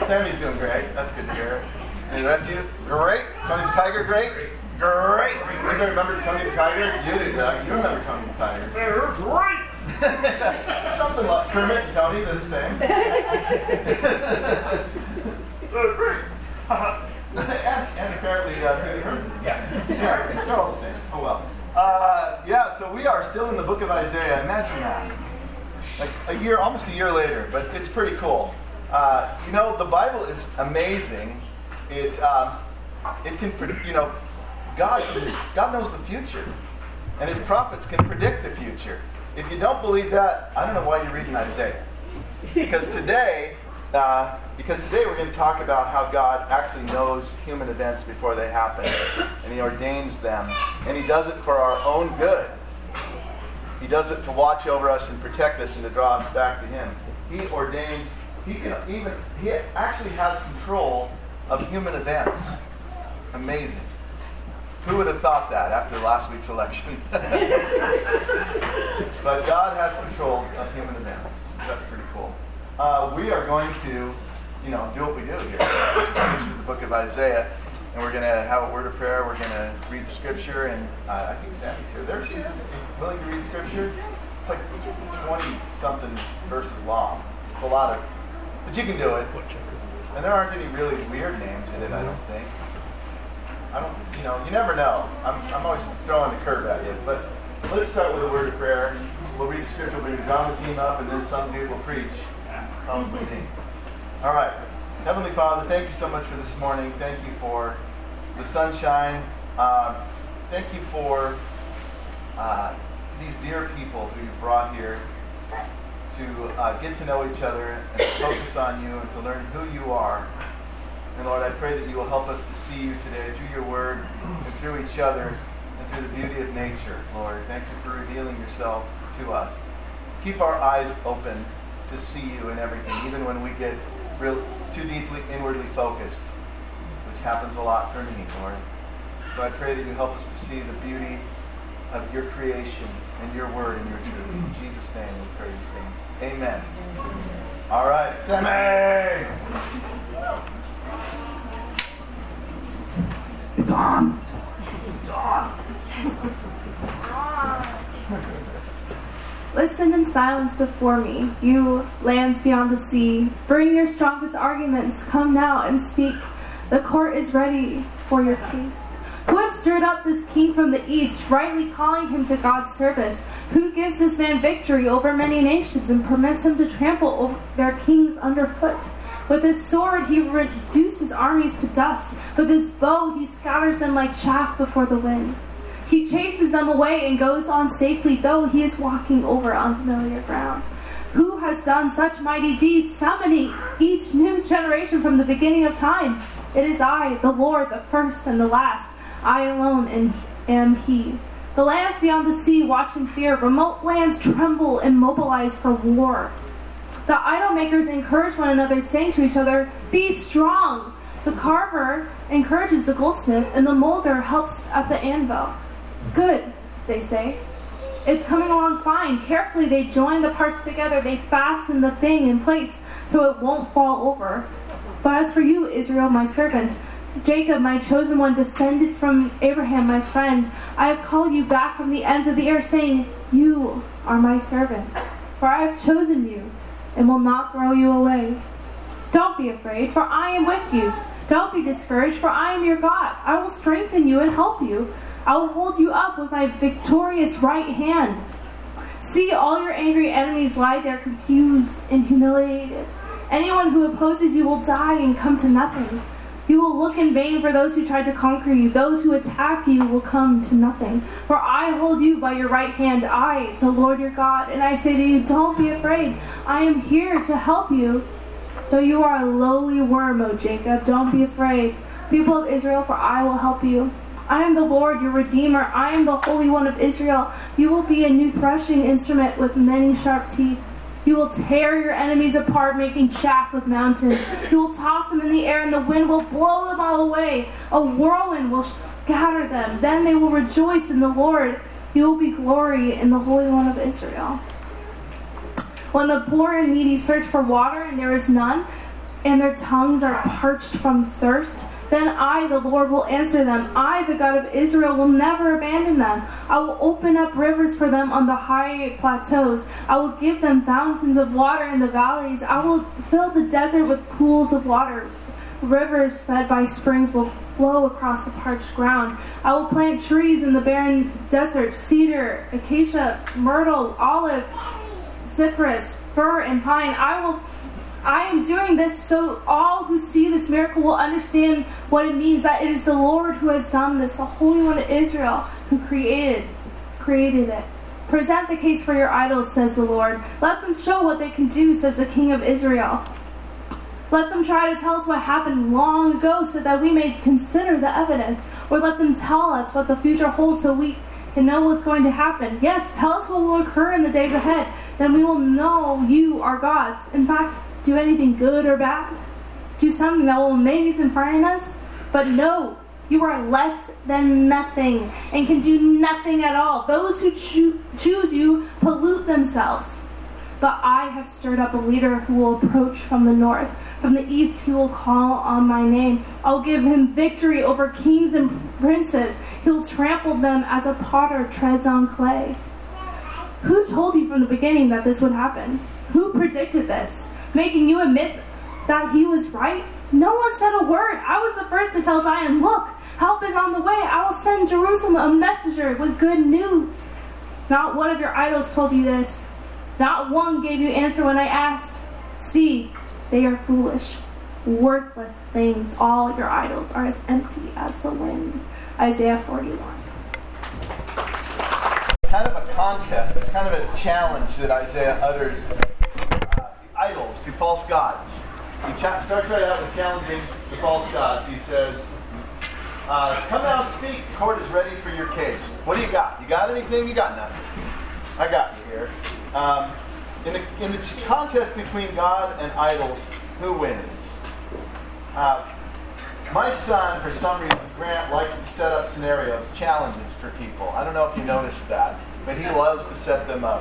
Tammy's doing great. That's good to hear. And the rest of you, great. Tony the Tiger, great. Great. You remember Tony the Tiger? You do, Doug. You remember Tony the Tiger. They're great. Something like Kermit and Tony, they're the same. They're great. and apparently, Peter Herman. Yeah. It's all the same. Oh well. So we are still in the book of Isaiah. Imagine that. Like almost a year later, but it's pretty cool. The Bible is amazing. It can, God knows the future, and His prophets can predict the future. If you don't believe that, I don't know why you're reading Isaiah. Because today we're going to talk about how God actually knows human events before they happen, and He ordains them, and He does it for our own good. He does it to watch over us and protect us and to draw us back to Him. He ordains. He actually has control of human events. Amazing. Who would have thought that after last week's election? But God has control of human events. That's pretty cool. We are going to, do what we do here. Finish the book of Isaiah, and we're going to have a word of prayer. We're going to read the scripture, and I think Sammy's here. There she is. Willing to read scripture? It's like 20-something verses long. It's a lot of, but you can do it. And there aren't any really weird names in it, I don't think. You never know. I'm always throwing the curve at you. But let's start with a word of prayer. We'll read the scripture, we'll draw the team up, and then some dude will preach. Come with me. All right. Heavenly Father, thank you so much for this morning. Thank you for the sunshine. Thank you for these dear people who you brought here to get to know each other and to focus on you and to learn who you are. And Lord, I pray that you will help us to see you today through your word and through each other and through the beauty of nature, Lord. Thank you for revealing yourself to us. Keep our eyes open to see you in everything, even when we get too deeply inwardly focused, which happens a lot for me, Lord. So I pray that you help us to see the beauty of your creation and your word and your truth. In Jesus' name we pray these things. Amen. All right, Sammy! It's on. It's on. Listen in silence before me, you lands beyond the sea. Bring your strongest arguments. Come now and speak. The court is ready for your case. Who has stirred up this king from the east, rightly calling him to God's service? Who gives this man victory over many nations and permits him to trample over their kings underfoot? With his sword he reduces armies to dust. With his bow he scatters them like chaff before the wind. He chases them away and goes on safely, though he is walking over unfamiliar ground. Who has done such mighty deeds, summoning each new generation from the beginning of time? It is I, the Lord, the first and the last. I alone am He. The lands beyond the sea watch in fear. Remote lands tremble and mobilize for war. The idol makers encourage one another, saying to each other, "Be strong." The carver encourages the goldsmith, and the molder helps at the anvil. "Good," they say. "It's coming along fine." Carefully they join the parts together. They fasten the thing in place so it won't fall over. But as for you, Israel, my servant, Jacob, my chosen one, descended from Abraham, my friend, I have called you back from the ends of the earth, saying, "You are my servant." For I have chosen you and will not throw you away. Don't be afraid, for I am with you. Don't be discouraged, for I am your God. I will strengthen you and help you. I will hold you up with my victorious right hand. See, all your angry enemies lie there confused and humiliated. Anyone who opposes you will die and come to nothing. You will look in vain for those who try to conquer you. Those who attack you will come to nothing. For I hold you by your right hand, I, the Lord your God, and I say to you, don't be afraid. I am here to help you. Though you are a lowly worm, O Jacob, don't be afraid. People of Israel, for I will help you. I am the Lord, your Redeemer. I am the Holy One of Israel. You will be a new threshing instrument with many sharp teeth. You will tear your enemies apart, making chaff of mountains. You will toss them in the air, and the wind will blow them all away. A whirlwind will scatter them. Then they will rejoice in the Lord. You will be glory in the Holy One of Israel. When the poor and needy search for water and there is none, and their tongues are parched from thirst, then I, the Lord, will answer them. I, the God of Israel, will never abandon them. I will open up rivers for them on the high plateaus. I will give them fountains of water in the valleys. I will fill the desert with pools of water. Rivers fed by springs will flow across the parched ground. I will plant trees in the barren desert, cedar, acacia, myrtle, olive, cypress, fir, and pine. I am doing this so all who see this miracle will understand what it means, that it is the Lord who has done this, the Holy One of Israel who created it. Present the case for your idols, says the Lord. Let them show what they can do, says the King of Israel. Let them try to tell us what happened long ago so that we may consider the evidence, or let them tell us what the future holds so we can know what's going to happen. Yes, tell us what will occur in the days ahead. Then we will know you are gods. In fact, do anything good or bad. Do something that will amaze and frighten us. But no, you are less than nothing and can do nothing at all. Those who choose you pollute themselves. But I have stirred up a leader who will approach from the north. From the east he will call on my name. I'll give him victory over kings and princes. He'll trample them as a potter treads on clay. Who told you from the beginning that this would happen? Who predicted this, making you admit that he was right? No one said a word. I was the first to tell Zion, look, help is on the way. I will send Jerusalem a messenger with good news. Not one of your idols told you this. Not one gave you answer when I asked. See, they are foolish, worthless things. All your idols are as empty as the wind. Isaiah 41. Kind of a contest. It's kind of a challenge that Isaiah utters idols, to false gods. He starts right out with challenging the false gods. He says, come out and speak. The court is ready for your case. What do you got? You got anything? You got nothing. I got you here. In the contest between God and idols, who wins? My son, for some reason, Grant, likes to set up scenarios, challenges for people. I don't know if you noticed that, but he loves to set them up.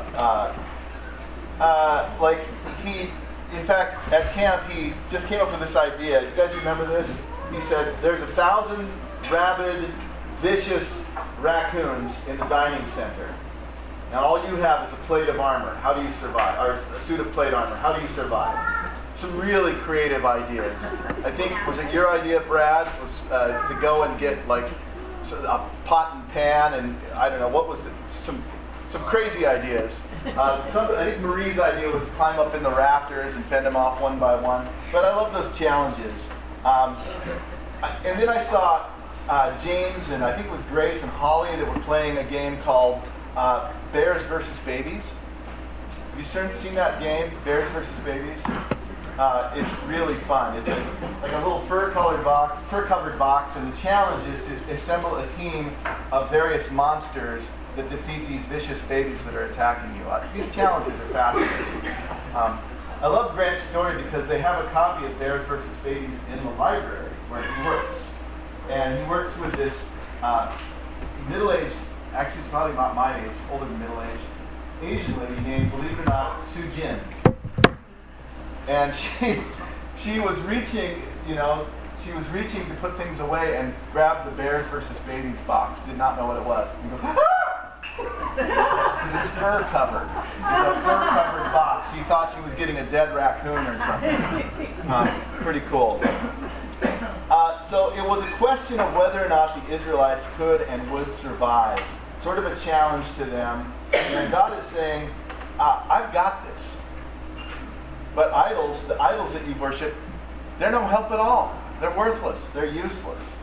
In fact, at camp, he just came up with this idea. You guys remember this? He said, there's 1,000 rabid, vicious raccoons in the dining center. Now all you have is a plate of armor. How do you survive? Or a suit of plate armor. How do you survive? Some really creative ideas. I think, was it your idea, Brad, was to go and get like a pot and pan and I don't know, what was it? Some crazy ideas. I think Marie's idea was to climb up in the rafters and fend them off one by one. But I love those challenges. And then I saw James and I think it was Grace and Holly that were playing a game called Bears versus Babies. Have you seen that game, Bears versus Babies? It's really fun. It's like a little fur-covered box, and the challenge is to assemble a team of various monsters that defeat these vicious babies that are attacking you. These challenges are fascinating. I love Grant's story because they have a copy of Bears versus Babies in the library where he works. And he works with this middle-aged, actually it's probably not my age, older than middle-aged, Asian lady named, believe it or not, Sue Jin. And she was reaching, to put things away and grabbed the Bears versus Babies box. Did not know what it was. And goes, ah! Because it's fur covered. It's a fur covered box. She thought she was getting a dead raccoon or something. Pretty cool. So it was a question of whether or not the Israelites could and would survive. Sort of a challenge to them. And God is saying, I've got this. But the idols that you worship, they're no help at all. They're worthless. They're useless.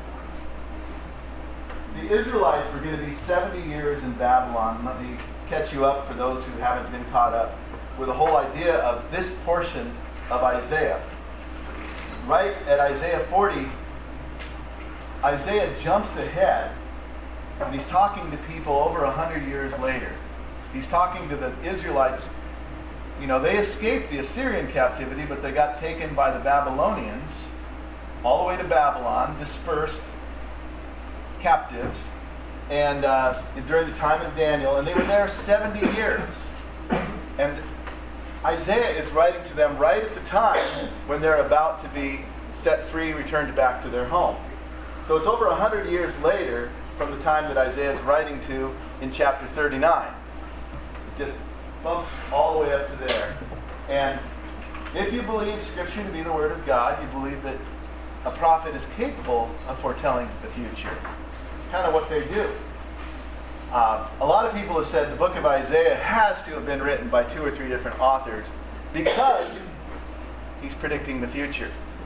The Israelites were going to be 70 years in Babylon. Let me catch you up for those who haven't been caught up with the whole idea of this portion of Isaiah. Right at Isaiah 40, Isaiah jumps ahead, and he's talking to people over 100 years later. He's talking to the Israelites. They escaped the Assyrian captivity, but they got taken by the Babylonians all the way to Babylon, dispersed captives, and during the time of Daniel, and they were there 70 years. And Isaiah is writing to them right at the time when they're about to be set free, returned back to their home. So it's over 100 years later from the time that Isaiah is writing to in chapter 39. It just bumps all the way up to there. And if you believe Scripture to be the Word of God, you believe that a prophet is capable of foretelling the future. Kind of what they do. A lot of people have said the book of Isaiah has to have been written by 2 or 3 different authors because he's predicting the future.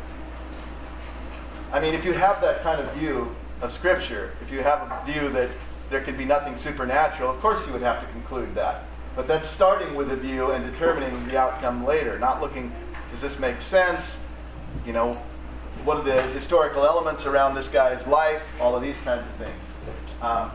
I mean, if you have that kind of view of Scripture, if you have a view that there can be nothing supernatural, of course you would have to conclude that. But that's starting with a view and determining the outcome later, not looking, does this make sense? You know, what are the historical elements around this guy's life? All of these kinds of things.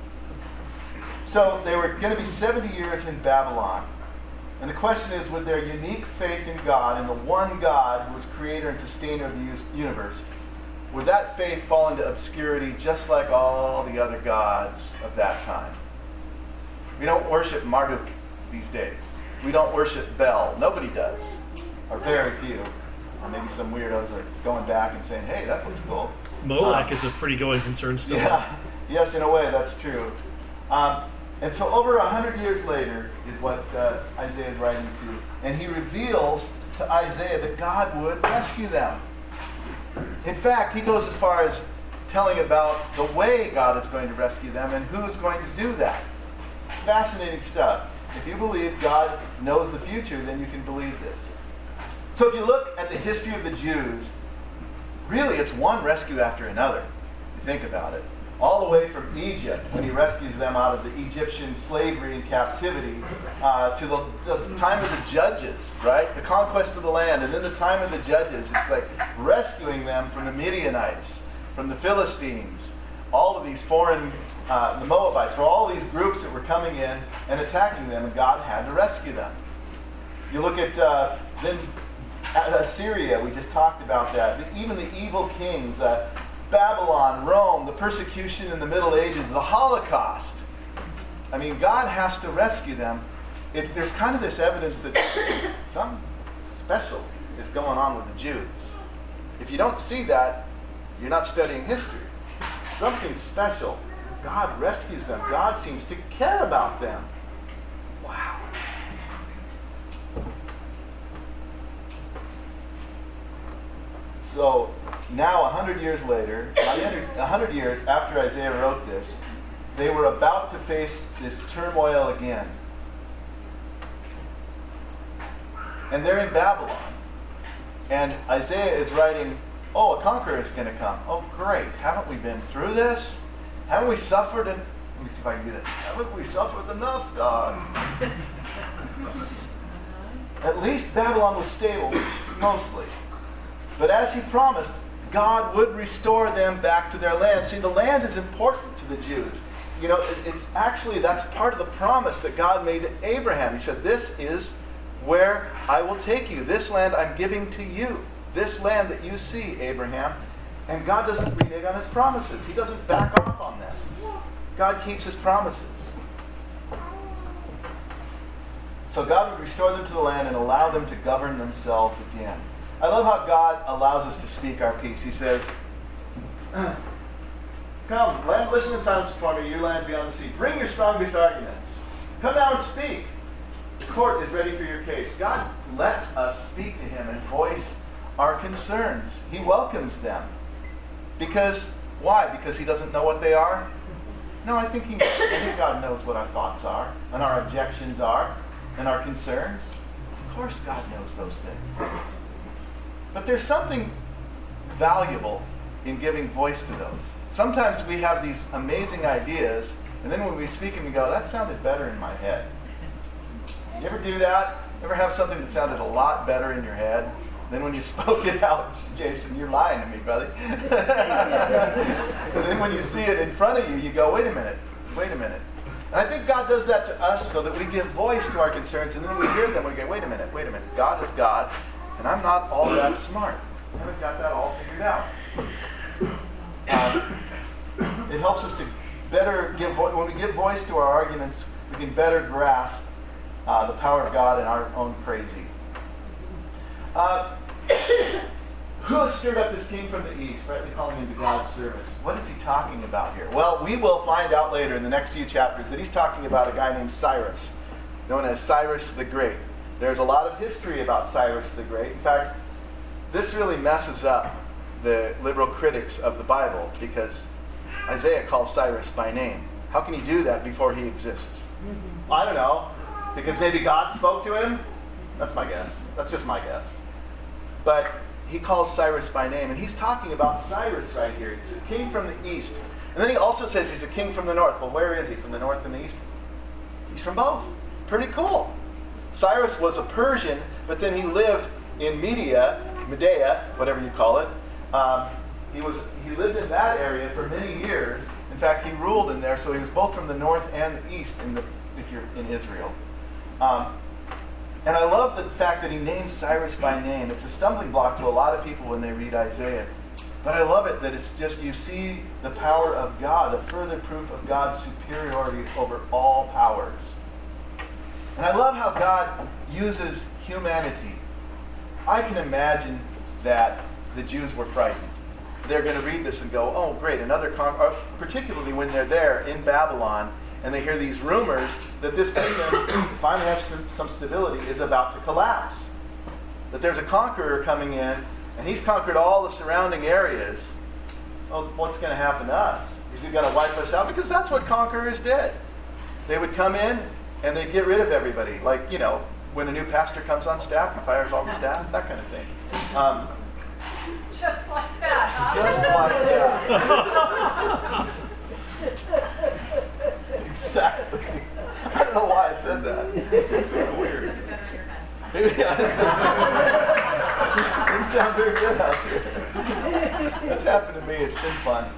So they were going to be 70 years in Babylon. And the question is, would their unique faith in God, in the one God who was creator and sustainer of the universe, would that faith fall into obscurity just like all the other gods of that time? We don't worship Marduk these days. We don't worship Bel. Nobody does. Or very few. Or maybe some weirdos are going back and saying, hey, that looks cool. Molech is a pretty going concern still. Yeah. Yes, in a way, that's true. And so over 100 years later is what Isaiah is writing to. And he reveals to Isaiah that God would rescue them. In fact, he goes as far as telling about the way God is going to rescue them and who is going to do that. Fascinating stuff. If you believe God knows the future, then you can believe this. So if you look at the history of the Jews, really it's one rescue after another, if you think about it. All the way from Egypt, when he rescues them out of the Egyptian slavery and captivity, to the time of the judges, right? The conquest of the land, and then the time of the judges. It's like rescuing them from the Midianites, from the Philistines, all of these foreign, the Moabites, or all these groups that were coming in and attacking them, and God had to rescue them. You look at then Assyria, we just talked about that. Even the evil kings, Babylon, Rome, the persecution in the Middle Ages, the Holocaust. I mean, God has to rescue them. There's kind of this evidence that something special is going on with the Jews. If you don't see that, you're not studying history. Something special. God rescues them. God seems to care about them. Wow. So now 100 years later, 100 years after Isaiah wrote this, they were about to face this turmoil again. And they're in Babylon. And Isaiah is writing, oh, a conqueror is going to come. Oh, great. Haven't we been through this? Haven't we suffered? Let me see if I can get it. Haven't we suffered enough, God? At least Babylon was stable, mostly. But as he promised, God would restore them back to their land. See, the land is important to the Jews. You know, it's actually, that's part of the promise that God made to Abraham. He said, this is where I will take you. This land I'm giving to you. This land that you see, Abraham. And God doesn't renege on his promises. He doesn't back off on them. God keeps his promises. So God would restore them to the land and allow them to govern themselves again. I love how God allows us to speak our piece. He says, come, land, listen in silence before me, you lands beyond the sea. Bring your strongest arguments. Come down and speak. The court is ready for your case. God lets us speak to him and voice our concerns. He welcomes them. Because, why? Because he doesn't know what they are? No, I think God knows what our thoughts are, and our objections are, and our concerns. Of course God knows those things. But there's something valuable in giving voice to those. Sometimes we have these amazing ideas, and then when we speak and we go, that sounded better in my head. You ever do that? Ever have something that sounded a lot better in your head? Then when you spoke it out, Jason, you're lying to me, brother. And then when you see it in front of you, you go, wait a minute. And I think God does that to us so that we give voice to our concerns, and then when we hear them, we go, wait a minute. God is God, and I'm not all that smart. I haven't got that all figured out. It helps us to better give voice. When we give voice to our arguments, we can better grasp the power of God and our own crazy. Who has stirred up this king from the east, rightly calling him to God's service? What is he talking about here? Well, we will find out later in the next few chapters that he's talking about a guy named Cyrus, known as Cyrus the Great. There's a lot of history about Cyrus the Great. In fact, this really messes up the liberal critics of the Bible because Isaiah calls Cyrus by name. How can he do that before he exists? I don't know. Because maybe God spoke to him? That's my guess. That's just my guess. But he calls Cyrus by name, and he's talking about Cyrus right here. He's a king from the east. And then he also says he's a king from the north. Well, where is he? From the north and the east? He's from both. Pretty cool. Cyrus was a Persian, but then he lived in Medea, whatever you call it. He lived in that area for many years. In fact, he ruled in there, so he was both from the north and the east if you're in Israel. And I love the fact that he names Cyrus by name. It's a stumbling block to a lot of people when they read Isaiah. But I love it that it's just, you see the power of God, a further proof of God's superiority over all powers. And I love how God uses humanity. I can imagine that the Jews were frightened. They're going to read this and go, oh, great, another particularly when they're there in Babylon, and they hear these rumors that this kingdom finally has some stability, is about to collapse. That there's a conqueror coming in, and he's conquered all the surrounding areas. Oh, what's going to happen to us? Is he going to wipe us out? Because that's what conquerors did. They would come in, and they'd get rid of everybody. Like, you know, when a new pastor comes on staff and fires all the staff, that kind of thing. Just like that, huh? Just like that. Exactly. I don't know why I said that. It's kind of weird. Yeah, it didn't sound very good out there. It's happened to me. It's been fun.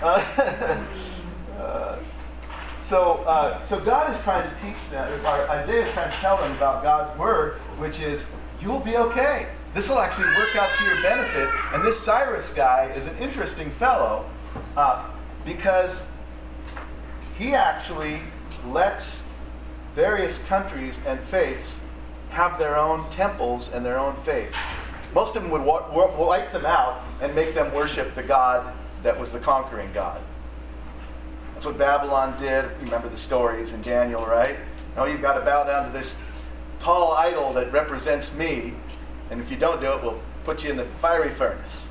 So God is trying to teach them, or Isaiah is trying to tell them about God's word, which is, you will be okay. This will actually work out to your benefit. And this Cyrus guy is an interesting fellow because he actually lets various countries and faiths have their own temples and their own faith. Most of them would wipe them out and make them worship the God that was the conquering God. That's what Babylon did. You remember the stories in Daniel, right? No, you've got to bow down to this tall idol that represents me, and if you don't do it, we'll put you in the fiery furnace.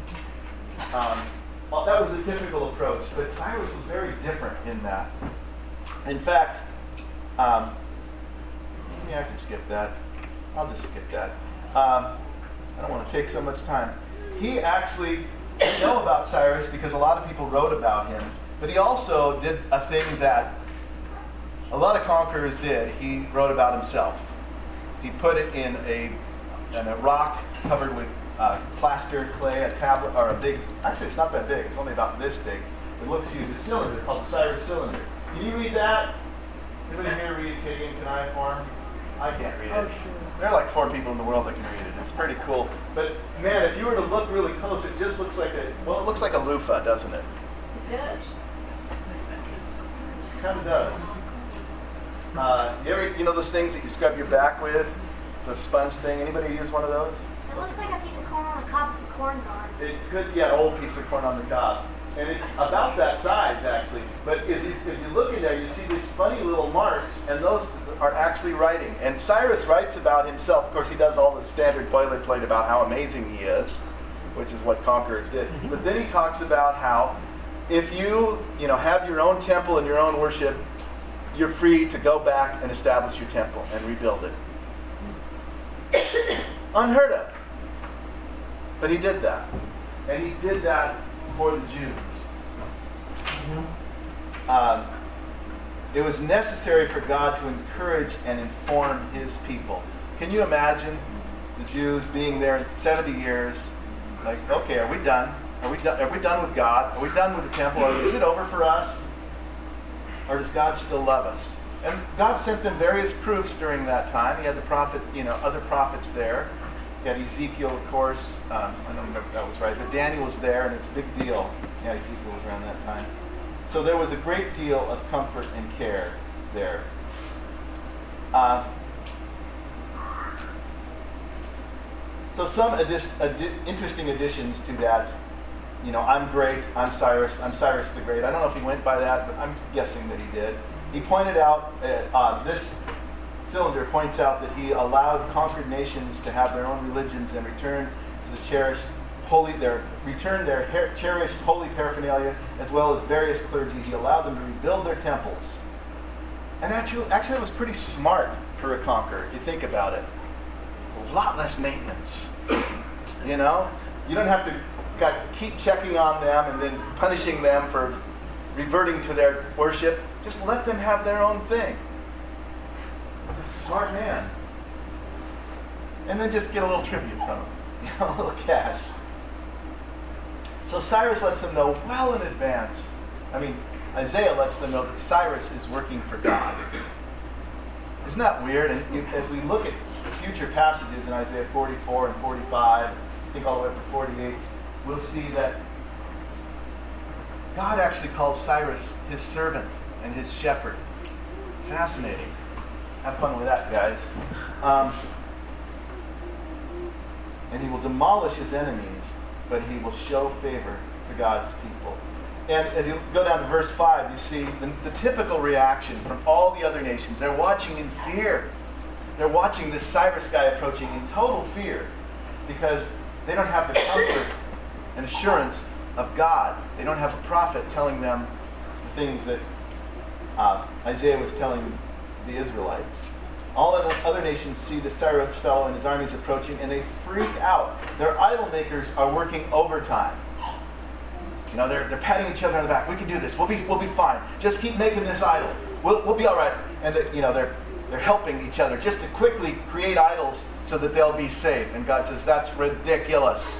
Well, that was a typical approach, but Cyrus was very different in that. In fact, yeah, I can skip that. I'll just skip that. I don't want to take so much time. He actually, we know about Cyrus because a lot of people wrote about him, but he also did a thing that a lot of conquerors did. He wrote about himself. He put it in a rock covered with plaster, clay, a tablet, or a big, actually it's not that big, it's only about this big. It looks like a cylinder called the Cyrus cylinder. Can you read that? Anybody here read Katie and Cuneiform? I can't read it. Oh, sure. There are like 4 people in the world that can read it. It's pretty cool. But man, if you were to look really close, it just looks like it looks like a loofah, doesn't it? It does. It kind of does. You know those things that you scrub your back with? The sponge thing? Anybody use one of those? It looks like a piece of corn on a cob with corn gone. It could, yeah, an old piece of corn on the cob. And it's about that size, actually. But as you look in there, you see these funny little marks, and those are actually writing. And Cyrus writes about himself. Of course, he does all the standard boilerplate about how amazing he is, which is what conquerors did. But then he talks about how if you have your own temple and your own worship, you're free to go back and establish your temple and rebuild it. Unheard of. But he did that. And he did that for the Jews. It was necessary for God to encourage and inform his people. Can you imagine the Jews being there 70 years, like, okay, are we done? Are we done with God? Are we done with the temple? Is it over for us? Or does God still love us? And God sent them various proofs during that time. He had the prophet, other prophets there. He had Ezekiel, of course. I don't remember if that was right, but Daniel was there, and it's a big deal. Yeah, Ezekiel was around that time. So there was a great deal of comfort and care there. So some interesting additions to that. You know, I'm great, I'm Cyrus the Great. I don't know if he went by that, but I'm guessing that he did. He pointed out, this cylinder points out that he allowed conquered nations to have their own religions and return to the cherished holy paraphernalia, as well as various clergy. He allowed them to rebuild their temples. And actually it was pretty smart for a conqueror, if you think about it. A lot less maintenance. You know? You don't have to keep checking on them and then punishing them for reverting to their worship. Just let them have their own thing. He's a smart man. And then just get a little tribute from him. You know, a little cash. So Cyrus lets them know well in advance. Isaiah lets them know that Cyrus is working for God. Isn't that weird? And as we look at future passages in Isaiah 44 and 45, I think all the way up to 48, we'll see that God actually calls Cyrus his servant and his shepherd. Fascinating. Have fun with that, guys. And he will demolish his enemies, but he will show favor to God's people. And as you go down to verse 5, you see the typical reaction from all the other nations. They're watching in fear. They're watching this Cyrus guy approaching in total fear because they don't have the comfort and assurance of God. They don't have a prophet telling them the things that Isaiah was telling the Israelites. All of the other nations see the Cyrus fellow and his armies approaching, and they freak out. Their idol makers are working overtime. You know, they're patting each other on the back. We can do this. We'll be fine. Just keep making this idol. We'll be all right. And they're helping each other just to quickly create idols so that they'll be safe. And God says, that's ridiculous.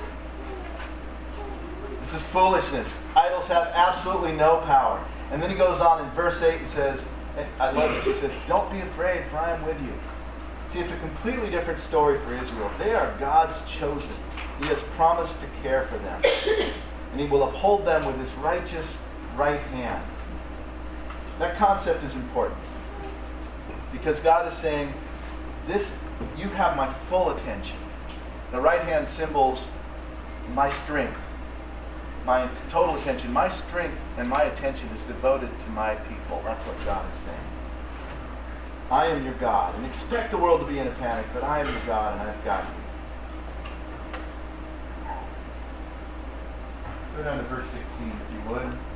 This is foolishness. Idols have absolutely no power. And then he goes on in verse 8 and says, I love this, he says, don't be afraid, for I am with you. See, it's a completely different story for Israel. They are God's chosen. He has promised to care for them. And he will uphold them with his righteous right hand. That concept is important. Because God is saying, you have my full attention. The right hand symbols my strength, my total attention. My strength and my attention is devoted to my people. That's what God is saying. I am your God. And expect the world to be in a panic, but I am your God and I've got you. Go down to verse 16 if you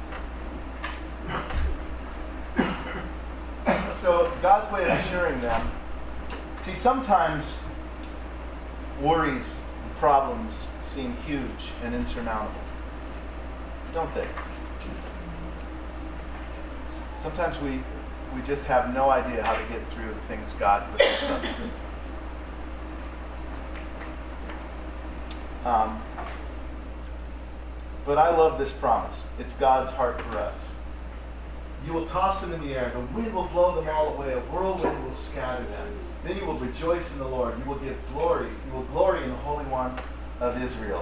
would. So God's way of assuring them. See, sometimes worries and problems seem huge and insurmountable. Don't they? Sometimes we just have no idea how to get through the things God puts in front of us. But I love this promise. It's God's heart for us. You will toss them in the air. The wind will blow them all away. A whirlwind will scatter them. Then you will rejoice in the Lord. You will give glory. You will glory in the Holy One of Israel.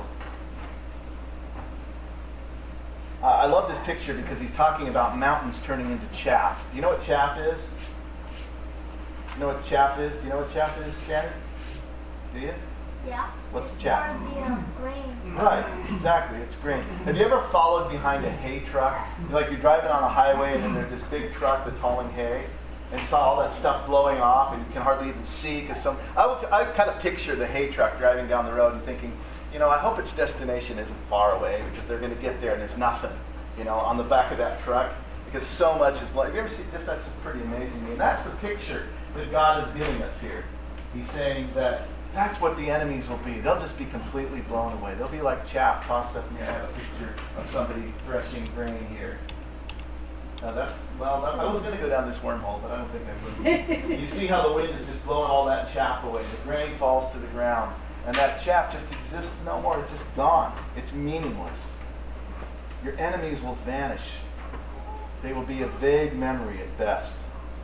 I love this picture because he's talking about mountains turning into chaff. Do you know what chaff is? You know what chaff is? Do you know what chaff is, Shannon? Do you? Yeah. What's chaff? Part of the grain. Right, exactly. It's grain. Have you ever followed behind a hay truck? Like you're driving on a highway and then there's this big truck that's hauling hay and saw all that stuff blowing off and you can hardly even see because I kind of picture the hay truck driving down the road and thinking, you know, I hope its destination isn't far away because they're going to get there and there's nothing, you know, on the back of that truck because so much is blowing. Have you ever seen that's just pretty amazing to me. And that's the picture that God is giving us here. He's saying that that's what the enemies will be. They'll just be completely blown away. They'll be like chaff tossed up in the air. I have a picture of somebody threshing grain here. Now I was going to go down this wormhole, but I don't think I will. You see how the wind is just blowing all that chaff away. The grain falls to the ground. And that chaff just exists no more. It's just gone. It's meaningless. Your enemies will vanish. They will be a vague memory at best.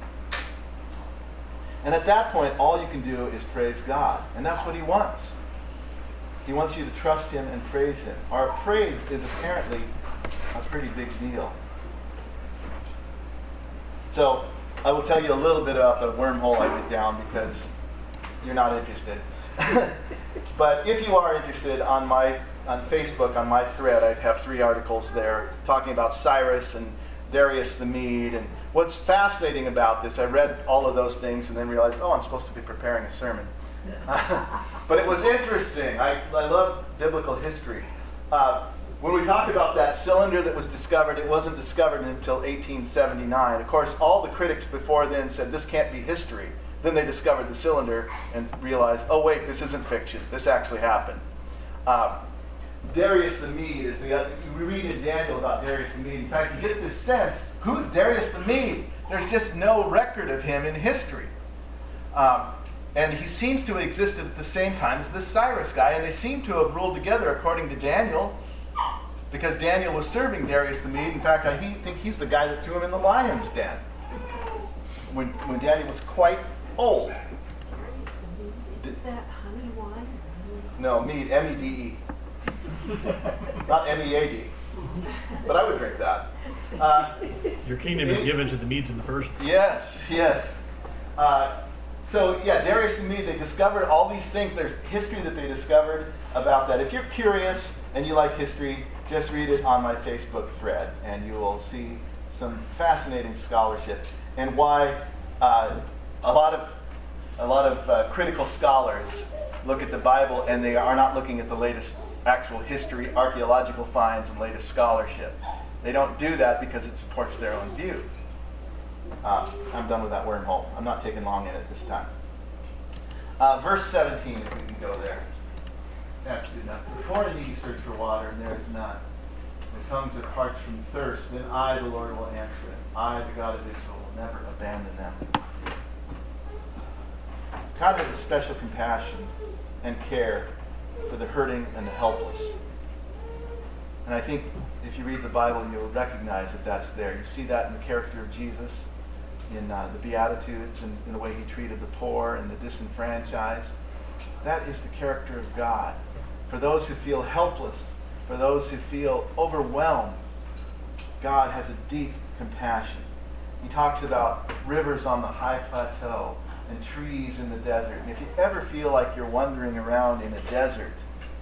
And at that point, all you can do is praise God. And that's what he wants. He wants you to trust him and praise him. Our praise is apparently a pretty big deal. So I will tell you a little bit about the wormhole I went down because you're not interested. But if you are interested, on Facebook, on my thread, I have 3 articles there talking about Cyrus and Darius the Mede. And what's fascinating about this, I read all of those things and then realized, oh, I'm supposed to be preparing a sermon. But it was interesting. I love biblical history. When we talk about that cylinder that was discovered, it wasn't discovered until 1879. Of course, all the critics before then said this can't be history. Then they discovered the cylinder and realized, oh wait, this isn't fiction. This actually happened. Darius the Mede is the other. We read in Daniel about Darius the Mede. In fact, you get this sense, who's Darius the Mede? There's just no record of him in history. And he seems to have existed at the same time as this Cyrus guy, and they seem to have ruled together according to Daniel, because Daniel was serving Darius the Mede. In fact, I think he's the guy that threw him in the lion's den when Daniel was quite old. Isn't that honey wine? No, Mede, M-E-D-E. Not M-E-A-D. But I would drink that. Your kingdom is given to the Medes and the Persians. Yes, yes. So yeah, Darius the Mede, they discovered all these things. There's history that they discovered about that. If you're curious and you like history, just read it on my Facebook thread, and you will see some fascinating scholarship and why a lot of critical scholars look at the Bible and they are not looking at the latest actual history, archaeological finds, and latest scholarship. They don't do that because it supports their own view. I'm done with that wormhole. I'm not taking long in it this time. Verse 17, if we can go there. That's good enough. Before a needy search for water, and there is none. The tongues are parched from thirst. Then I, the Lord, will answer it. I, the God of Israel, will never abandon them. God has a special compassion and care for the hurting and the helpless. And I think if you read the Bible, you'll recognize that that's there. You see that in the character of Jesus, in the Beatitudes, and in the way he treated the poor and the disenfranchised. That is the character of God. For those who feel helpless, for those who feel overwhelmed, God has a deep compassion. He talks about rivers on the high plateau and trees in the desert. And if you ever feel like you're wandering around in a desert,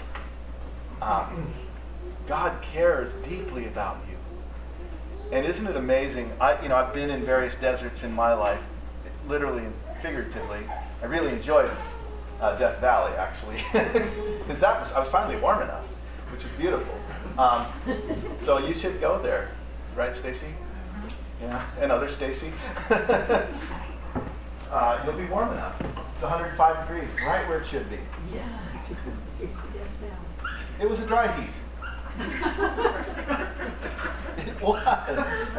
God cares deeply about you. And isn't it amazing? I've been in various deserts in my life, literally and figuratively. I really enjoyed Death Valley, actually, because I was finally warm enough, which is beautiful. So you should go there, right, Stacy? Yeah, and other Stacy. You'll be warm enough. It's 105 degrees, right where it should be. Yeah. It was a dry heat. It was.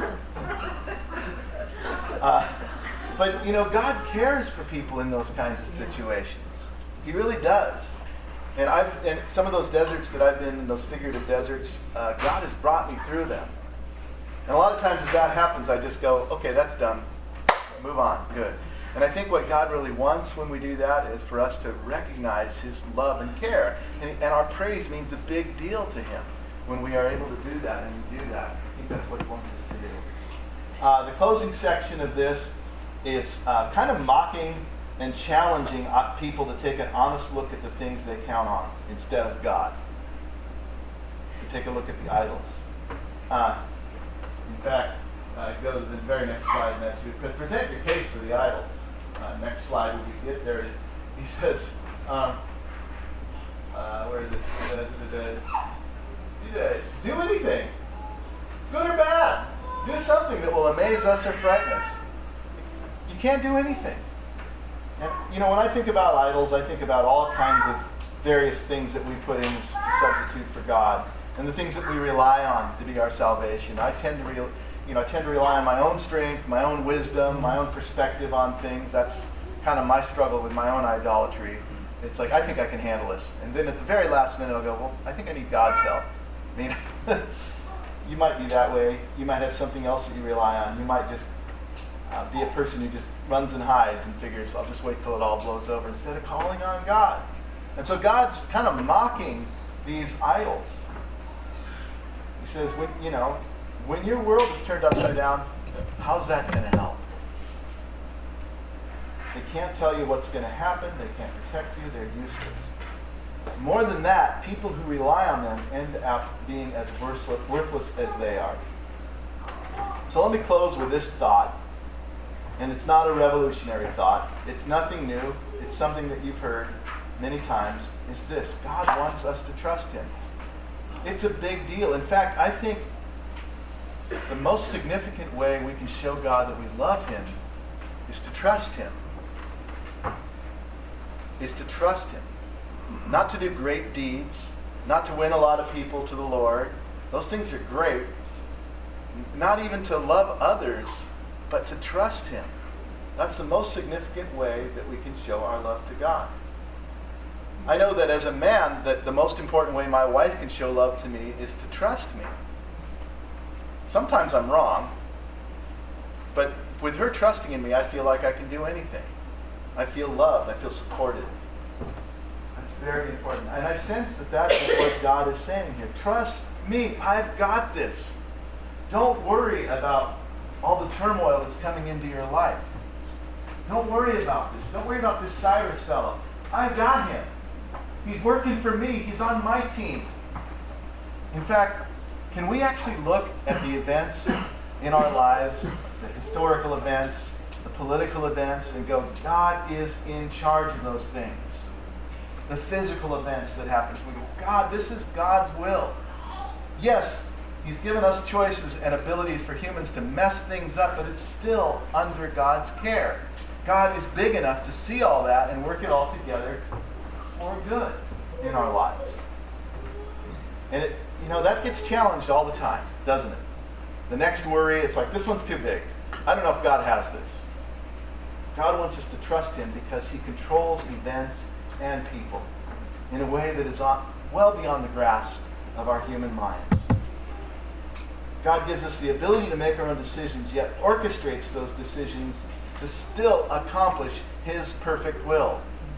But God cares for people in those kinds of situations. He really does. And in some of those deserts that I've been in, those figurative deserts, God has brought me through them. And a lot of times as that happens, I just go, okay, that's done. Move on. Good. And I think what God really wants when we do that is for us to recognize his love and care. And our praise means a big deal to him when we are able to do that, and we do that. I think that's what he wants us to do. The closing section of this is kind of mocking and challenging people to take an honest look at the things they count on instead of God. To take a look at the idols. In fact, go to the very next slide. Present your case for the idols. Next slide, when we get there, he says, where is it? Do anything, good or bad. Do something that will amaze us or frighten us. You can't do anything. And when I think about idols, I think about all kinds of various things that we put in to substitute for God, and the things that we rely on to be our salvation. I tend to rely on my own strength, my own wisdom, my own perspective on things. That's kind of my struggle with my own idolatry. It's like, I think I can handle this. And then at the very last minute, I'll go, well, I think I need God's help. I mean, you might be that way. You might have something else that you rely on. You might just be a person who just runs and hides and figures, I'll just wait till it all blows over, instead of calling on God. And so God's kind of mocking these idols. He says, when your world is turned upside down, how's that going to help? They can't tell you what's going to happen. They can't protect you. They're useless. More than that, people who rely on them end up being as worthless as they are. So let me close with this thought. And it's not a revolutionary thought. It's nothing new. It's something that you've heard many times. Is this: God wants us to trust him. It's a big deal. In fact, I think the most significant way we can show God that we love him is to trust him. Is to trust him. Not to do great deeds, not to win a lot of people to the Lord. Those things are great. Not even to love others, but to trust him. That's the most significant way that we can show our love to God. I know that as a man, that the most important way my wife can show love to me is to trust me. Sometimes I'm wrong, but with her trusting in me, I feel like I can do anything. I feel loved. I feel supported. That's very important. And I sense that that's what God is saying here. Trust me. I've got this. Don't worry about all the turmoil that's coming into your life. Don't worry about this. Don't worry about this Cyrus fellow. I got him. He's working for me. He's on my team. In fact, can we actually look at the events in our lives, the historical events, the political events, and go, God is in charge of those things? The physical events that happen. We go, God, this is God's will. Yes, he's given us choices and abilities for humans to mess things up, but it's still under God's care. God is big enough to see all that and work it all together for good in our lives. And that gets challenged all the time, doesn't it? The next worry, it's like, this one's too big. I don't know if God has this. God wants us to trust him because he controls events and people in a way that is well beyond the grasp of our human minds. God gives us the ability to make our own decisions, yet orchestrates those decisions to still accomplish his perfect will.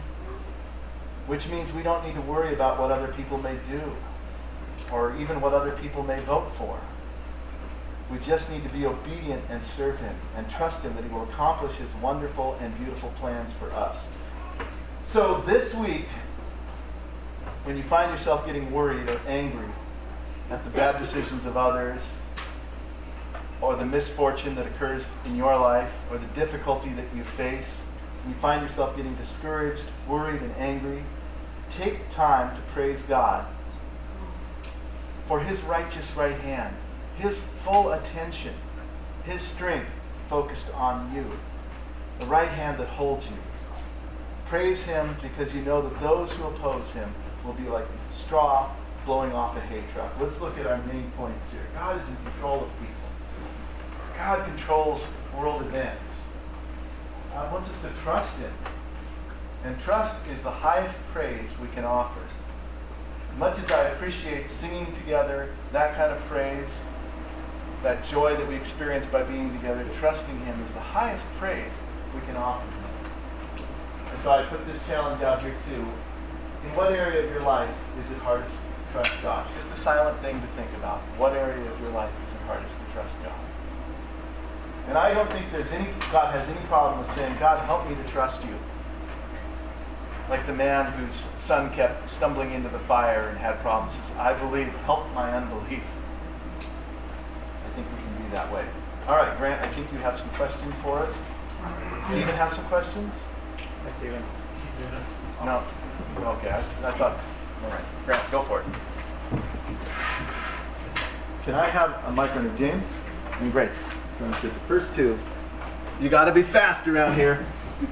Which means we don't need to worry about what other people may do, or even what other people may vote for. We just need to be obedient and serve him, and trust him that he will accomplish his wonderful and beautiful plans for us. So this week, when you find yourself getting worried or angry at the bad decisions of others, or the misfortune that occurs in your life, or the difficulty that you face, and you find yourself getting discouraged, worried, and angry, take time to praise God for his righteous right hand, his full attention, his strength focused on you, the right hand that holds you. Praise him because you know that those who oppose him will be like straw blowing off a hay truck. Let's look at our main points here. God is in control of people. God controls world events. God wants us to trust him. And trust is the highest praise we can offer. Much as I appreciate singing together, that kind of praise, that joy that we experience by being together, trusting him is the highest praise we can offer. And so I put this challenge out here too. In what area of your life is it hardest to trust God? Just a silent thing to think about. What area of your life is it hardest to trust God? And I don't think God has any problem with saying, God, help me to trust you. Like the man whose son kept stumbling into the fire and had problems. Says, I believe, help my unbelief. I think we can be that way. All right, Grant, I think you have some questions for us. Stephen has some questions? Hi, Stephen. No? Okay, I thought, all right. Grant, go for it. Can I have a microphone? James and Grace. The first two. You got to be fast around here.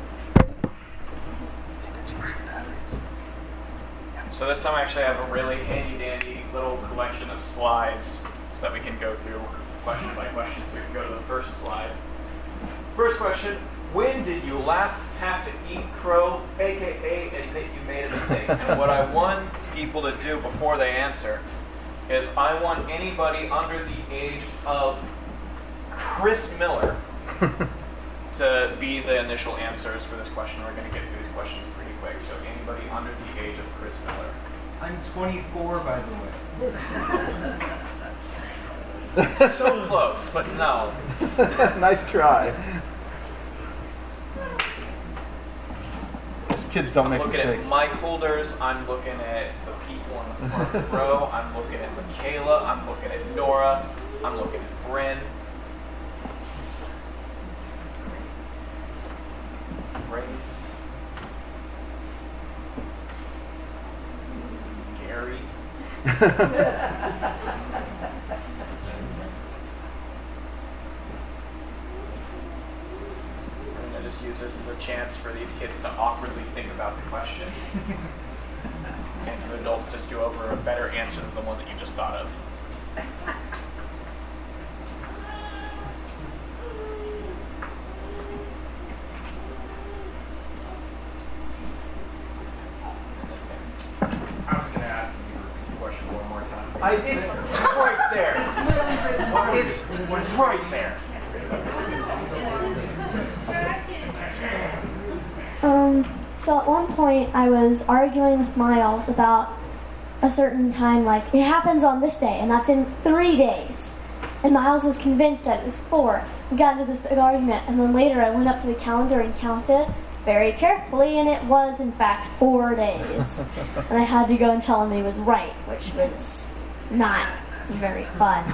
So this time I actually have a really handy-dandy little collection of slides so that we can go through question by question. So we can go to the first slide. First question, when did you last have to eat crow, aka admit you made a mistake? And what I want people to do before they answer is I want anybody under the age of Chris Miller to be the initial answers for this question. We're going to get through these questions pretty quick. So anybody under the age of Chris Miller. I'm 24, by the way. So close, but no. Nice try. This kids don't I'm make looking mistakes. at mic holders. I'm looking at the people in the front row. I'm looking at Michaela. I'm looking at Nora. I'm looking at Bryn. Grace. Gary. And I just use this as a chance for these kids to awkwardly think about the question. And for adults just go over a better answer than the one that you just thought of. I was gonna ask you the question one more time. I did right there. It's right there. So at one point I was arguing with Miles about a certain time, like, it happens on this day, and that's in 3 days. And Miles was convinced that it was 4. We got into this big argument, and then later I went up to the calendar and counted very carefully, and it was, in fact, 4 days. And I had to go and tell him he was right, which was not very fun.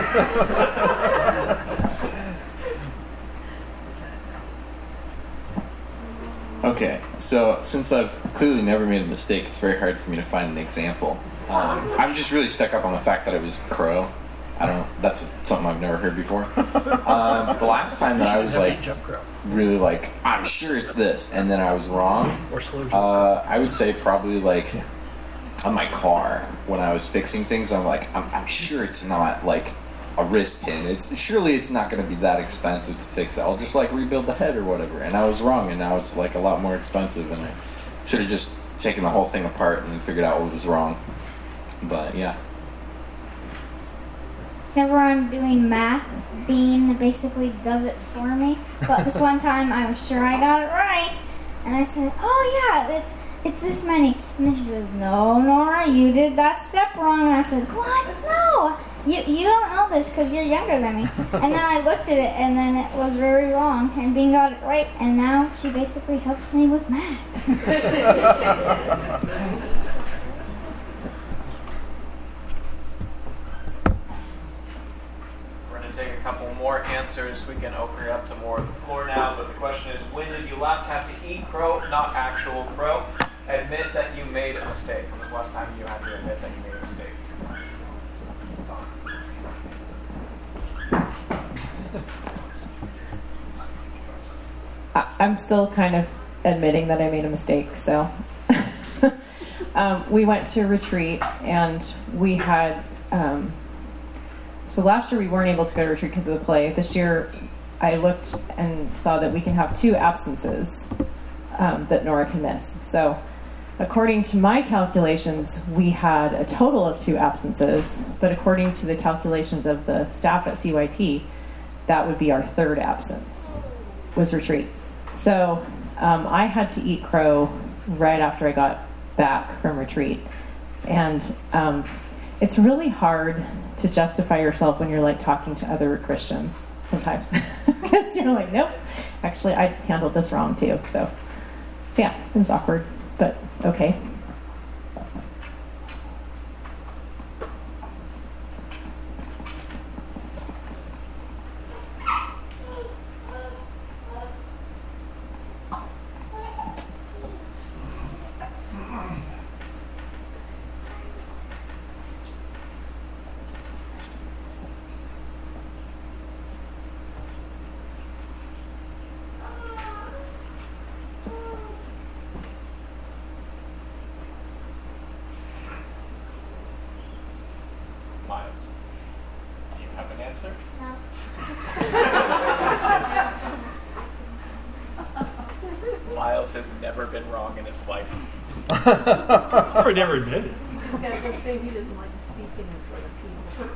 Okay, so since I've clearly never made a mistake, it's very hard for me to find an example. I'm just really stuck up on the fact that I was crow. That's something I've never heard before. The last time that I was like, really like, I'm sure it's this, and then I was wrong, Or slow jump. I would say probably like on my car when I was fixing things. I'm like, I'm sure it's not like a wrist pin. Surely it's not going to be that expensive to fix it. I'll just like rebuild the head or whatever. And I was wrong, and now it's like a lot more expensive, and I should have just taken the whole thing apart and figured out what was wrong. But yeah. Whenever I'm doing math, Bean basically does it for me. But this one time I was sure I got it right, and I said, "Oh yeah, it's this many." And then she said, "No, Nora, you did that step wrong." And I said, "What? No, you don't know this because you're younger than me." And then I looked at it, and then it was very wrong, and Bean got it right. And now she basically helps me with math. Take a couple more answers. We can open it up to more of the floor now, but the question is, when did you last have to eat crow, not actual crow? Admit that you made a mistake. When was the last time you had to admit that you made a mistake? I'm still kind of admitting that I made a mistake, so. We went to retreat, and we had... So last year we weren't able to go to retreat because of the play. This year I looked and saw that we can have 2 absences that Nora can miss. So according to my calculations, we had a total of 2 absences, but according to the calculations of the staff at CYT, that would be our 3rd absence, was retreat. So I had to eat crow right after I got back from retreat. And it's really hard to justify yourself when you're like talking to other Christians sometimes, because you're like, nope, actually I handled this wrong too. So yeah, it was awkward, but okay. Miles, do you have an answer? No. Miles has never been wrong in his life. Or never admitted. You just gotta go say he doesn't like speaking in front of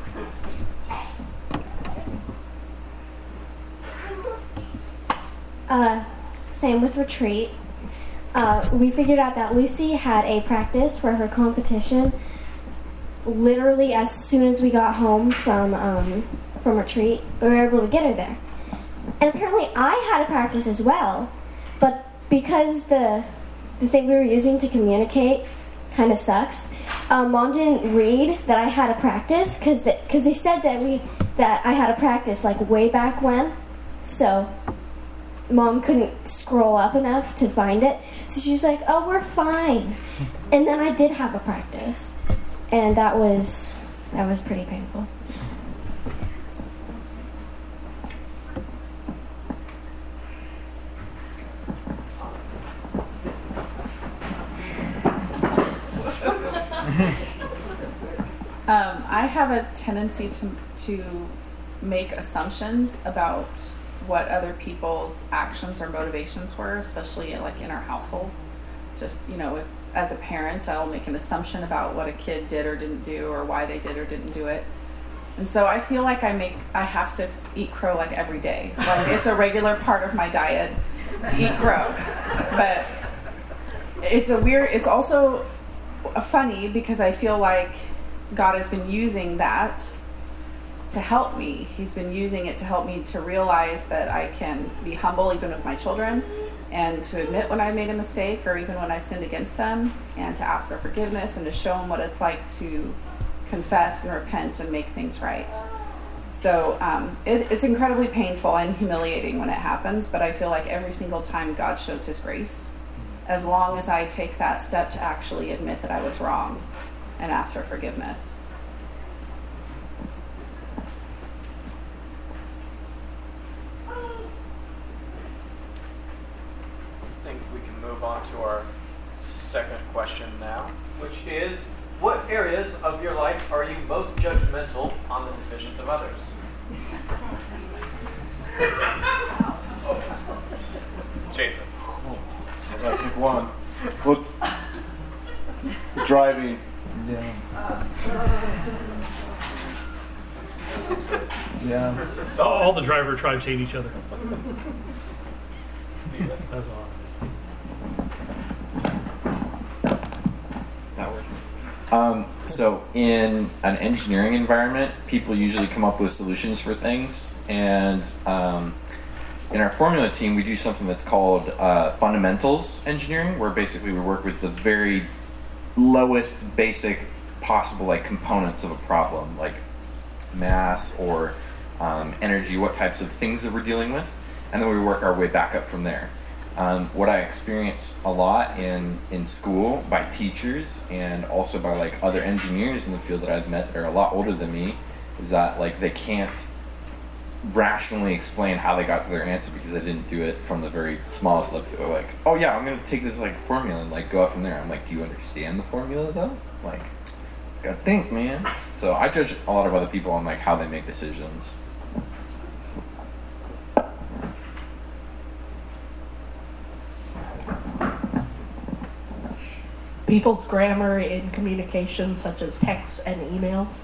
people. Same with retreat. We figured out that Lucy had a practice for her competition literally as soon as we got home from retreat. We were able to get her there. And apparently I had a practice as well, but because the the thing we were using to communicate kind of sucks. Mom didn't read that I had a practice because they said that I had a practice like way back when, so Mom couldn't scroll up enough to find it. So she's like, "Oh, we're fine." And then I did have a practice, and that was pretty painful. I have a tendency to make assumptions about what other people's actions or motivations were, especially like in our household. Just, as a parent, I'll make an assumption about what a kid did or didn't do, or why they did or didn't do it. And so I feel like I have to eat crow like every day. Like it's a regular part of my diet to eat crow. But it's also funny because I feel like God has been using that to help me. He's been using it to help me to realize that I can be humble even with my children, and to admit when I made a mistake or even when I sinned against them, and to ask for forgiveness and to show them what it's like to confess and repent and make things right. So it's incredibly painful and humiliating when it happens, but I feel like every single time God shows his grace, as long as I take that step to actually admit that I was wrong and ask for forgiveness. I think we can move on to our second question now, which is, what areas of your life are you most judgmental on the decisions of others? Jason. I gotta pick one. Well, driving. Yeah. So all the driver tribes hate each other. That's all. So in an engineering environment, people usually come up with solutions for things, and in our formula team, we do something that's called fundamentals engineering, where basically we work with the very lowest basic possible components of a problem, like mass or energy, what types of things that we're dealing with, and then we work our way back up from there. What I experience a lot in school by teachers and also by other engineers in the field that I've met that are a lot older than me is that they can't rationally explain how they got to their answer because they didn't do it from the very smallest level. They're like, oh yeah, I'm gonna take this formula and go out from there. I'm like, do you understand the formula though? Gotta think, man. So I judge a lot of other people on how they make decisions. People's grammar in communication, such as texts and emails.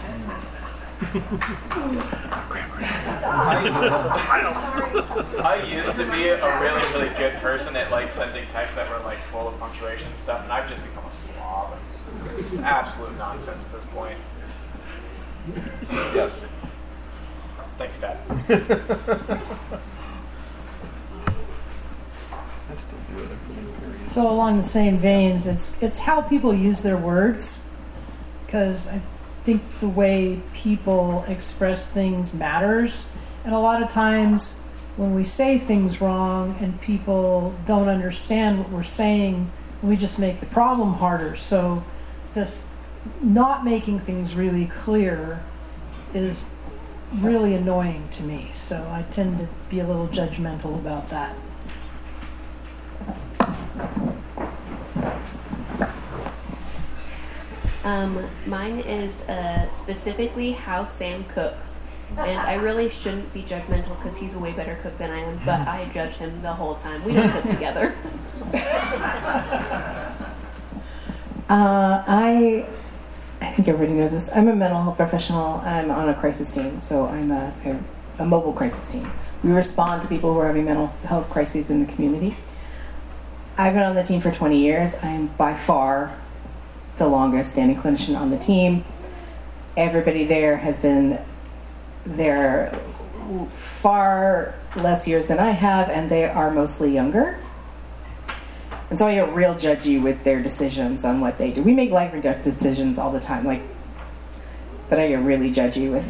I used to be a really, really good person at sending texts that were full of punctuation and stuff, and I've just become a slob. It's absolute nonsense at this point. Yes. Thanks, Dad. So along the same veins, it's how people use their words, because I think the way people express things matters, and a lot of times when we say things wrong and people don't understand what we're saying, we just make the problem harder. So this not making things really clear is really annoying to me, so I tend to be a little judgmental about that. Mine is specifically how Sam cooks. And I really shouldn't be judgmental because he's a way better cook than I am, but I judge him the whole time. We don't cook together. I think everybody knows this. I'm a mental health professional. I'm on a crisis team, so I'm a mobile crisis team. We respond to people who are having mental health crises in the community. I've been on the team for 20 years. I'm by far the longest standing clinician on the team. Everybody there has been there far less years than I have, and they are mostly younger. And so I get real judgy with their decisions on what they do. We make life and death decisions all the time, but I get really judgy with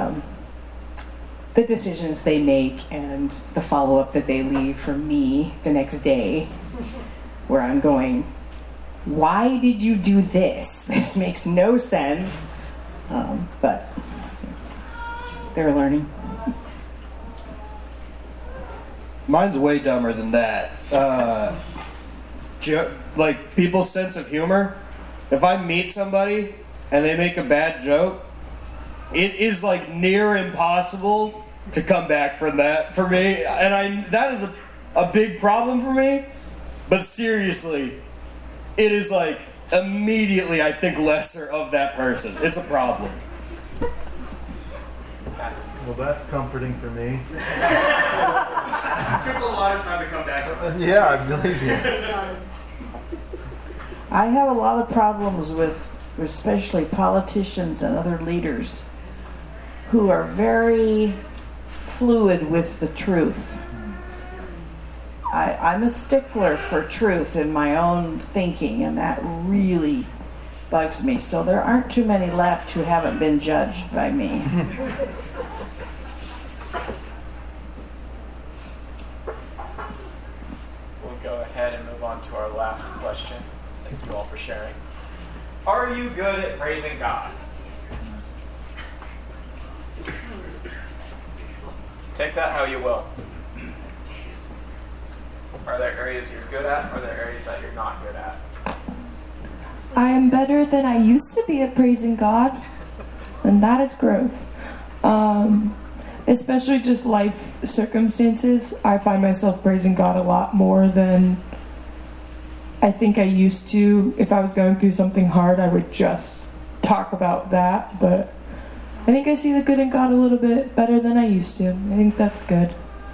the decisions they make and the follow-up that they leave for me the next day, where I'm going, why did you do this? This makes no sense. But they're learning. Mine's way dumber than that. Like people's sense of humor. If I meet somebody and they make a bad joke, it is like near impossible to come back from that for me. And that is a big problem for me. But seriously, it is like immediately I think lesser of that person. It's a problem. Well, that's comforting for me. It took a lot of time to come back. Yeah, I believe you. I have a lot of problems with especially politicians and other leaders who are very fluid with the truth. I'm a stickler for truth in my own thinking, and that really bugs me. So there aren't too many left who haven't been judged by me. We'll go ahead and move on to our last question. Thank you all for sharing. Are you good at praising God? Take that how you will. Are there areas you're good at? Are there areas that you're not good at? I am better than I used to be at praising God, and that is growth. Especially just life circumstances, I find myself praising God a lot more than I think I used to. If I was going through something hard, I would just talk about that, but I think I see the good in God a little bit better than I used to. I think that's good.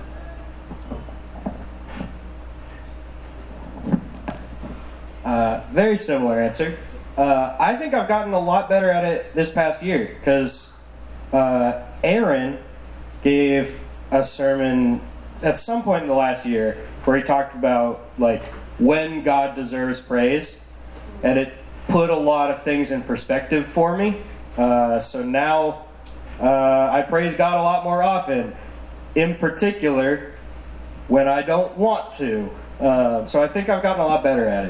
Very similar answer. I think I've gotten a lot better at it this past year because Aaron gave a sermon at some point in the last year where he talked about like when God deserves praise, and it put a lot of things in perspective for me. So now I praise God a lot more often, in particular when I don't want to. So I think I've gotten a lot better at it.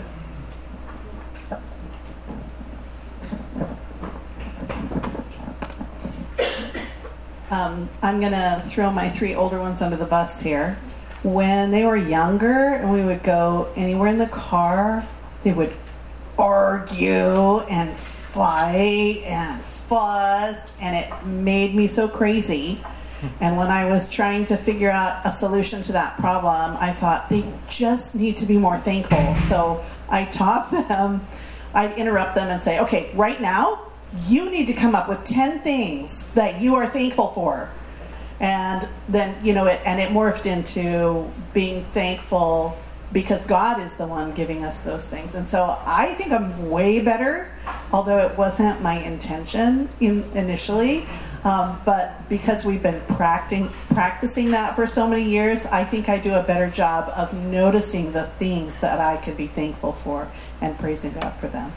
I'm going to throw my 3 older ones under the bus here. When they were younger and we would go anywhere in the car, they would argue and fight and fuss, and it made me so crazy. And when I was trying to figure out a solution to that problem, I thought they just need to be more thankful. So I taught them, I'd interrupt them and say, okay, right now, you need to come up with 10 things that you are thankful for. And then, it morphed into being thankful because God is the one giving us those things. And so I think I'm way better, although it wasn't my intention initially. But because we've been practicing that for so many years, I think I do a better job of noticing the things that I could be thankful for and praising God for them.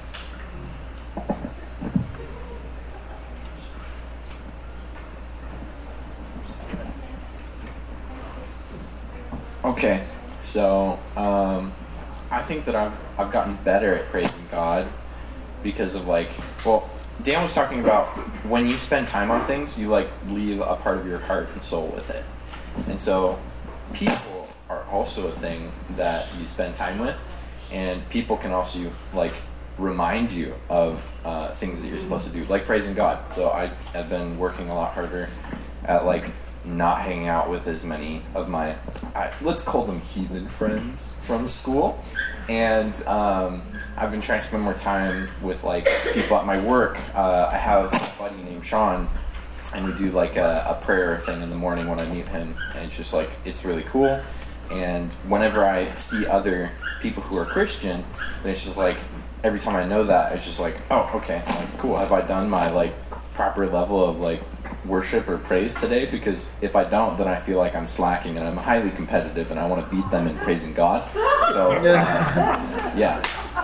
Okay, so I think that I've gotten better at praising God because of Dan was talking about when you spend time on things, you leave a part of your heart and soul with it. And so people are also a thing that you spend time with, and people can also remind you of things that you're supposed to do, like praising God. So I have been working a lot harder at not hanging out with as many of my, let's call them heathen friends from school. And I've been trying to spend more time with people at my work. I have a buddy named Sean, and we do a prayer thing in the morning when I meet him. And it's just it's really cool. And whenever I see other people who are Christian, then it's just every time I know that, it's just oh, okay, cool. Have I done my proper level of worship or praise today? Because if I don't, then I feel like I'm slacking, and I'm highly competitive and I want to beat them in praising God. So So, yeah.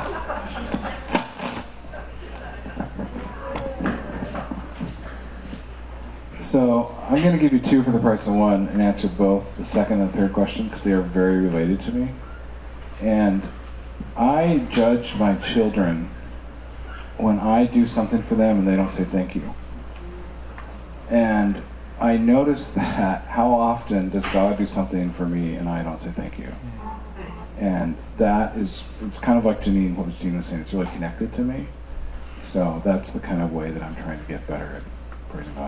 So I'm going to give you two for the price of one and answer both the second and third question because they are very related to me. And I judge my children when I do something for them and they don't say thank you. And I notice that how often does God do something for me and I don't say thank you? And that is, it's kind of like Janine, what Janine was saying, it's really connected to me. So that's the kind of way that I'm trying to get better at praising God.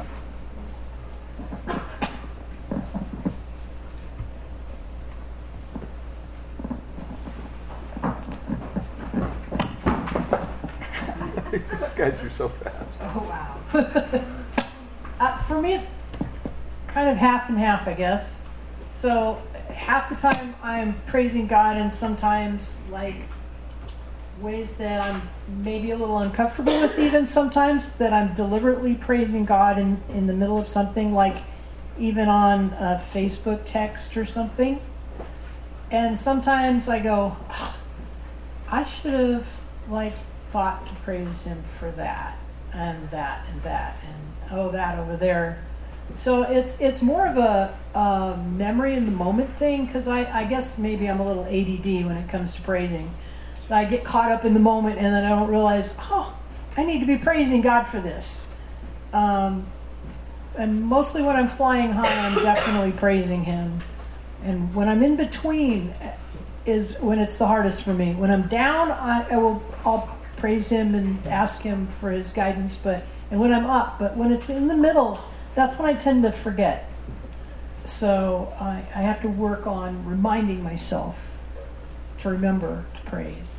Guys, you're so fast. Oh, wow. For me, it's kind of half and half, I guess. So half the time I'm praising God, and sometimes like ways that I'm maybe a little uncomfortable with, even sometimes that I'm deliberately praising God in the middle of something, like even on a Facebook text or something. And sometimes I go, oh, I should have like thought to praise him for that and that and that and oh, that over there. So it's more of a memory in the moment thing, because I guess maybe I'm a little ADD when it comes to praising. I get caught up in the moment and then I don't realize, oh, I need to be praising God for this. And mostly when I'm flying high, I'm definitely praising him. And when I'm in between is when it's the hardest for me. When I'm down, I'll praise him and ask him for his guidance, and when I'm up, but when it's in the middle, that's when I tend to forget. So I have to work on reminding myself to remember to praise.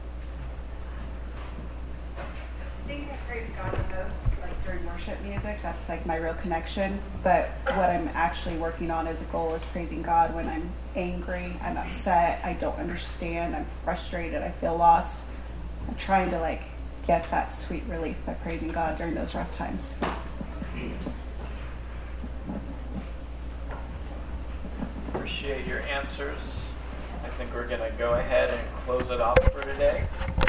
I think I praise God the most like during worship music. That's like my real connection. But what I'm actually working on as a goal is praising God when I'm angry, I'm upset, I don't understand, I'm frustrated, I feel lost. I'm trying to like get that sweet relief by praising God during those rough times. Appreciate your answers. I think we're going to go ahead and close it off for today.